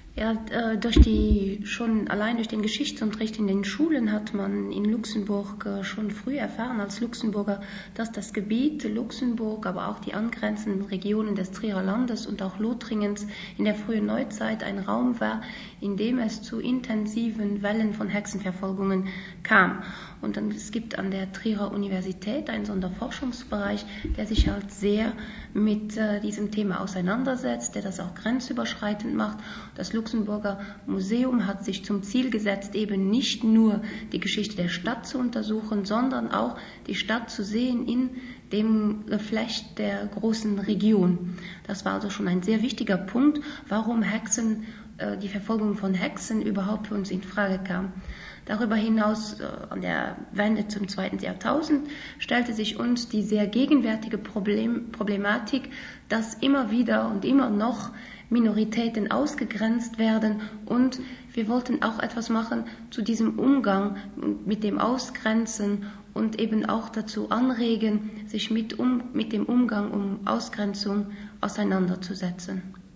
Ja, schon allein durch den Geschichtsunterricht in den Schulen hat man in Luxemburg schon früh erfahren als Luxemburger, dass das Gebiet Luxemburg, aber auch die angrenzenden Regionen des Trierer Landes und auch Lothringens in der frühen Neuzeit ein Raum war, in dem es zu intensiven Wellen von Hexenverfolgungen kam. Und es gibt an der Trierer Universität einen Sonderforschungsbereich, der sich halt sehr mit diesem Thema auseinandersetzt, der das auch grenzüberschreitend macht. Das Luxemburger Museum hat sich zum Ziel gesetzt, eben nicht nur die Geschichte der Stadt zu untersuchen, sondern auch die Stadt zu sehen in dem Geflecht der großen Region. Das war also schon ein sehr wichtiger Punkt, warum die Verfolgung von Hexen überhaupt für uns in Frage kam. Darüber hinaus, an der Wende zum 2. Jahrtausend, stellte sich uns die sehr gegenwärtige Problematik, dass immer wieder und immer noch Minoritäten ausgegrenzt werden, und wir wollten auch etwas machen zu diesem Umgang mit dem Ausgrenzen und eben auch dazu anregen, sich mit dem Umgang um Ausgrenzung auseinanderzusetzen.